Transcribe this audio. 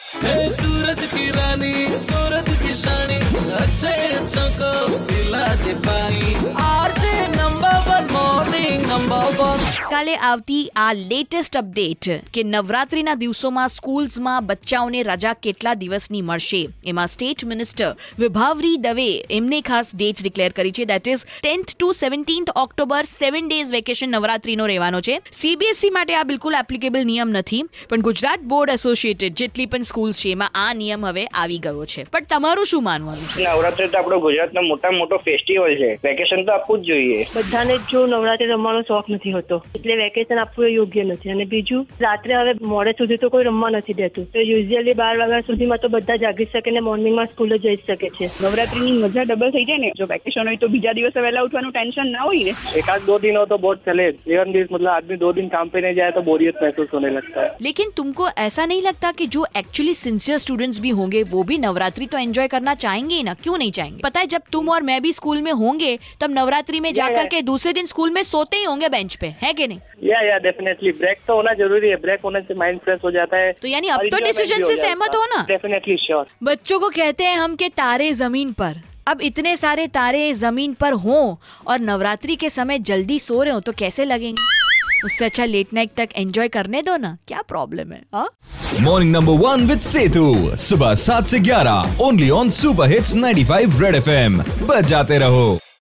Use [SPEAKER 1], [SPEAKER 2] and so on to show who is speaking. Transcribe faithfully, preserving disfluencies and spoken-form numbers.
[SPEAKER 1] सूरत की रानी, सूरत की शानी, अच्छे अच्छों को पिलाते पानी। RJ number one morning number one.
[SPEAKER 2] કાલે આવતી આ લેટેસ્ટ અપડેટ કે નવરાત્રીના દિવસોમાં સ્કૂલ્સમાં બચ્ચાઓને રજા કેટલા દિવસની મળશે, એમાં સ્ટેટ મિનિસ્ટર વિભાવરી દવે એમને ખાસ ડેટ્સ ડિક્લેર કરી છે. That is tenth to seventeenth October seven days vacation નવરાત્રીનો રહેવાનો છે. સીબીએસઈ માટે આ બિલકુલ એપ્લિકેબલ નિયમ નથી, પણ ગુજરાત બોર્ડ એસોસિએટેડ જેટલી પણ સ્કૂલ્સ છે એમાં આ નિયમ હવે આવી ગયો છે. પણ તમારું શું માનવાનું છે?
[SPEAKER 3] નવરાત્રી તો આપણો ગુજરાતનો મોટા મોટો ફેસ્ટિવલ છે, વેકેશન તો આપવું જ જોઈએ.
[SPEAKER 4] બધાને જો નવરાત્રી રમવાનો શોખ નથી હોતો એટલે વેકેશન આપવું એ યોગ્ય નથી. અને બીજું, રાત્રે હવે મોડે સુધી તો કોઈ રમવા નથી દેતું, તો યુઝ્યુઅલી બાર વાગ્યા સુધીમાં તો બધા જાગી શકે ને મોર્નિંગમાં સ્કૂલે જઈ શકે છે.
[SPEAKER 5] નવરાત્રીની મજા ડબલ થઈ જાય ને. જો વેકેશન હોય તો બીજા દિવસે વહેલા ઉઠવાનું ટેન્શન ના હોય ને.
[SPEAKER 3] एकाध दो दिन हो तो बहुत चले, इवन दिन मतलब आदमी दो दिन काम पे नहीं जाए तो बोरियत महसूस होने लगता है.
[SPEAKER 2] लेकिन तुमको ऐसा नहीं लगता कि जो एक्चुअली सिंसियर स्टूडेंट्स भी होंगे वो भी नवरात्रि तो एंजॉय करना चाहेंगे ही ना? क्यों नहीं चाहेंगे? पता है, जब तुम और मैं भी स्कूल में होंगे तब नवरात्रि में जाकर के दूसरे दिन स्कूल में सोते ही होंगे बेंच पे, है कि नहीं?
[SPEAKER 3] या या डेफिनेटली ब्रेक तो होना जरूरी है. ब्रेक होने से माइंड फ्रेश हो जाता है.
[SPEAKER 2] तो यानी अब तो डिसीजन से सहमत हो ना?
[SPEAKER 3] Definitely sure.
[SPEAKER 2] बच्चों को कहते हैं हम के तारे जमीन पर, अब इतने सारे तारे जमीन पर हों और नवरात्रि के समय जल्दी सो रहे हो तो कैसे लगेंगे? उससे अच्छा लेट नाइट तक एंजॉय करने दो ना, क्या प्रॉब्लम है? हाँ,
[SPEAKER 6] morning number one with Setu, सुबह सात से ग्यारह, only on super hits ninety five red F M. बजाते रहो.